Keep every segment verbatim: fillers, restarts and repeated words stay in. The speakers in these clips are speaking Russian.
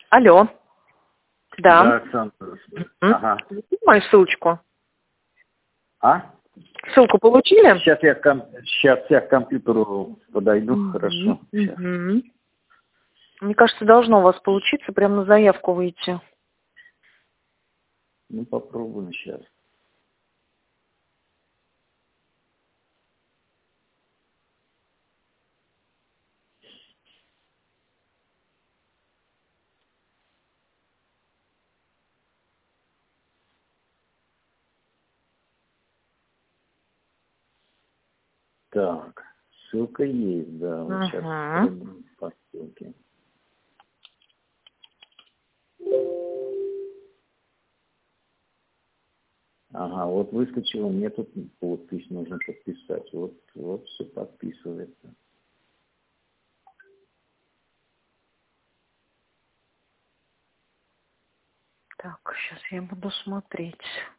Алло. Да. Да, Оксана. Ага. Мою ссылочку. А? Ссылку получили? Сейчас я, к ком... Сейчас я к компьютеру подойду, Mm-hmm. хорошо. Mm-hmm. Мне кажется, должно у вас получиться прямо на заявку выйти. Ну, попробуем сейчас. Так, ссылка есть, да. Вот Uh-huh. сейчас по ссылке. Ага, вот выскочило, мне тут подпись нужно подписать. Вот, вот все подписывается. Так, сейчас я буду смотреть.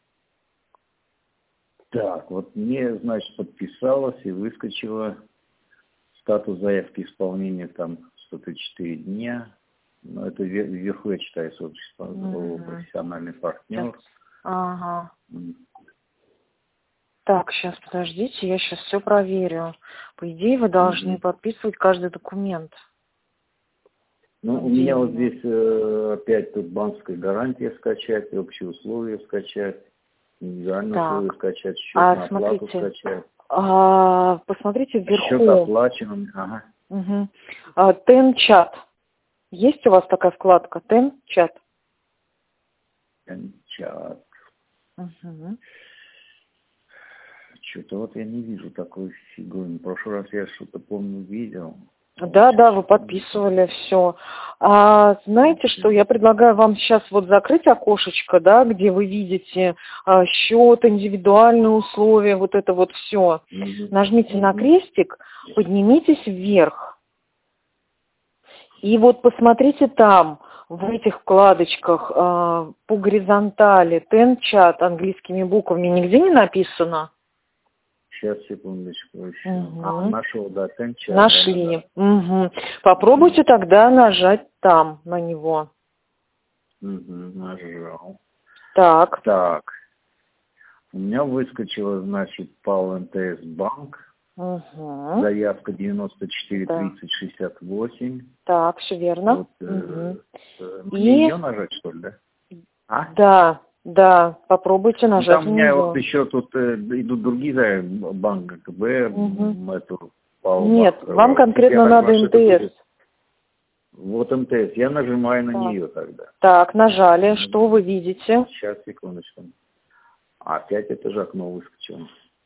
Так, вот мне, значит, подписалось и выскочило статус заявки исполнения там сто тридцать четыре дня. Ну, это вверху я читаю сообщество, mm-hmm. профессиональный партнер. Сейчас. Ага. Mm. Так, сейчас, подождите, я сейчас все проверю. По идее, вы должны mm-hmm. подписывать каждый документ. Ну, у меня вот здесь э, опять тут банковская гарантия скачать, общие условия скачать, индивидуальные так. условия скачать, счет а, на оплату смотрите, скачать. А, посмотрите вверху. Счет оплачен. Ага. Угу. А, Тен-чат. Есть у вас такая вкладка? Тен-чат. Тен-чат. Угу. Что-то вот я не вижу такой фигуры. В прошлый раз я что-то, помню, видел. Да, да, вы подписывали все. А знаете, что я предлагаю вам сейчас вот закрыть окошечко, да, где вы видите а, счет, индивидуальные условия, вот это вот все. Mm-hmm. Нажмите mm-hmm. на крестик, поднимитесь вверх. И вот посмотрите там, в этих вкладочках а, по горизонтали, Тен-чат английскими буквами нигде не написано? Сейчас, секундочку, еще. Угу. А, нашел, да, Тен-чат. Нашли. Да, да. Угу. Попробуйте тогда нажать там, на него. Угу, нажал. Так. Так. У меня выскочила, значит, ПАО эн тэ эс банк. Угу. Заявка девяносто четыре да. тридцать шестьдесят восемь. Так, все верно. Вот, угу. э, И... Мне ее нажать, что ли, да? А? Да. Да, попробуйте нажать. Ну, там у меня вот еще тут э, идут другие банки, КБ, угу. эту ПАО. Нет, банк, вам конкретно надо эн тэ эс. Вот эн тэ эс, я нажимаю на так. нее тогда. Так, нажали, что вы видите? Сейчас, секундочку. Опять это же окно выскочило.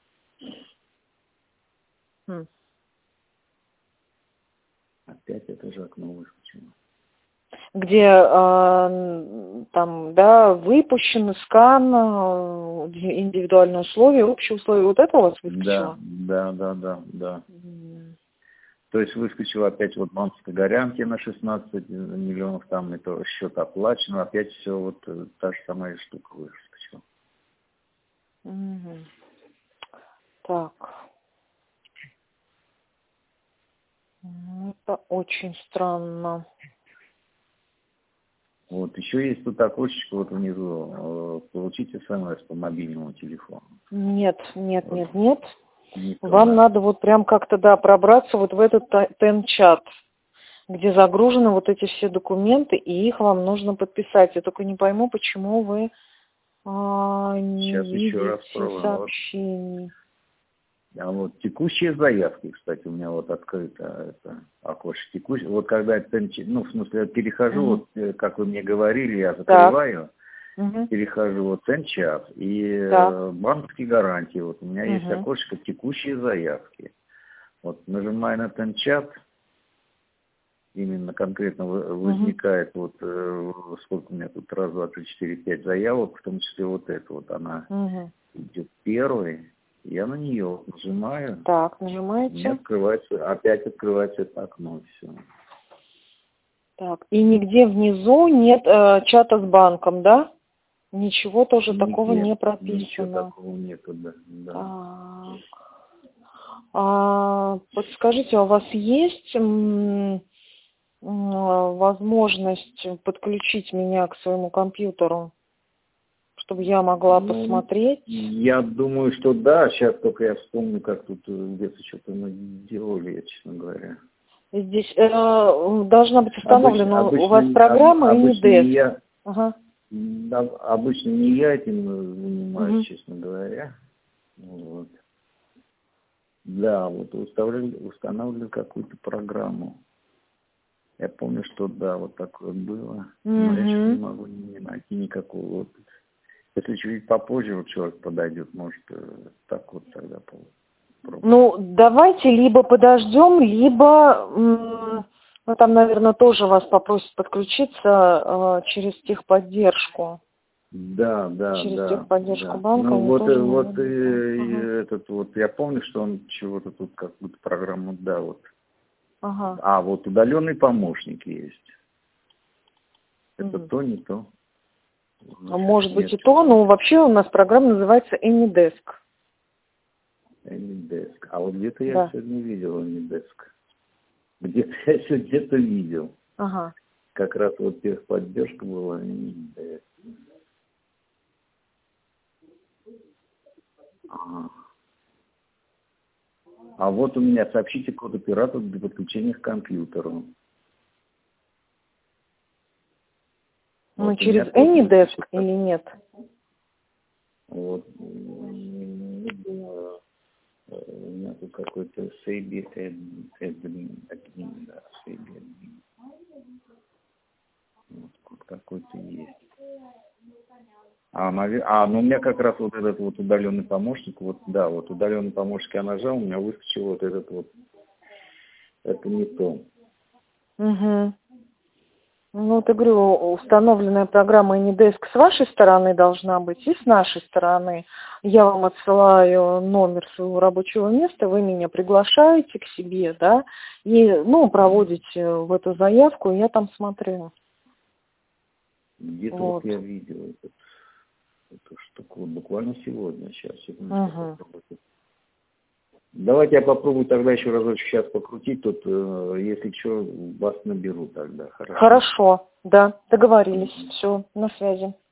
Хм. Опять это же окно выскочило. Где э, там, да, выпущен скан, э, индивидуальные условия, общие условия, вот это у вас выскочило? Да, да, да, да, да. Mm. То есть выскочила опять вот банковская гарантия на шестнадцать миллионов, там это счет оплачен, опять все вот та же самая штука выскочила. Mm-hmm. Так. Это очень странно. Вот, еще есть тут окошечко вот внизу. Получите смс по мобильному телефону. Нет, нет, вот. нет, нет. Не Вам то, надо вот прям как-то, да, пробраться вот в этот Тен-чат, где загружены вот эти все документы, и их вам нужно подписать. Я только не пойму, почему вы а, не Сейчас видите еще раз сообщений. А вот текущие заявки, кстати, у меня вот открыто это окошко текущие. Вот когда я, ну, в смысле, я перехожу, mm-hmm. вот, как вы мне говорили, я закрываю, mm-hmm. перехожу вот Тен-чат и да. банковские гарантии. Вот у меня mm-hmm. есть окошко текущие заявки. Вот нажимаю на Тен-чат, именно конкретно возникает mm-hmm. вот сколько у меня тут, раз, два, три, четыре, пять заявок, в том числе вот эта вот, она mm-hmm. идет первой. Я на нее нажимаю. Так, нажимаете. У меня открывается, опять открывается это окно, все. Так, и нигде внизу нет э, чата с банком, да? Ничего тоже нигде, такого не прописано. Ничего такого нету, да. да. Так. А, подскажите, а у вас есть м, возможность подключить меня к своему компьютеру, чтобы я могла ну, посмотреть? Я думаю, что да. Сейчас только я вспомню, как тут где-то что-то мы делали, честно говоря. Здесь э, должна быть установлена обычно, у вас программа об, Anydesk. Не я, ага. Обычно не я этим занимаюсь, угу. честно говоря. Вот. Да, вот устанавливали, устанавливали какую-то программу. Я помню, что да, вот такое было. Угу. Но я сейчас не могу не найти никакого. Вот. Если чуть попозже вот человек подойдет, может, так вот тогда попробуем. Ну, давайте либо подождем, либо, ну, там, наверное, тоже вас попросят подключиться э, через техподдержку. Да, да, через да. техподдержку да. банка. Ну, вот, тоже вот и, ага. этот вот, я помню, что он чего-то тут какую-то программу, да, вот. Ага. А, вот удаленный помощник есть. Это угу. то, не то. А может быть и то, но вообще у нас программа называется Anydesk. Anydesk. А вот где-то я да. сегодня видел Anydesk. Где-то я сегодня где-то видел. Ага. Как раз вот техподдержка была Anydesk. Ага. А вот у меня сообщите код оператора для подключения к компьютеру. Ну, вот через Anydesk или нет? Вот. Не думаю. У меня тут какой-то Сейби админ, да, Сейби админ. Вот какой-то есть. А, а, ну у меня как раз вот этот вот удаленный помощник, вот, да, вот удаленный помощник я нажал, у меня выскочил вот этот вот, это не то. Угу. Ну, вот я говорю, установленная программа Anydesk с вашей стороны должна быть и с нашей стороны. Я вам отсылаю номер своего рабочего места, вы меня приглашаете к себе, да, и, ну, проводите в эту заявку, и я там смотрю. Где-то вот. вот я видел этот, эту штуку, вот буквально сегодня, сейчас, секундочку, угу. Давайте я попробую тогда еще разочек сейчас покрутить, тут, э, если что, вас наберу тогда. Хорошо, Хорошо, да, договорились, все, на связи.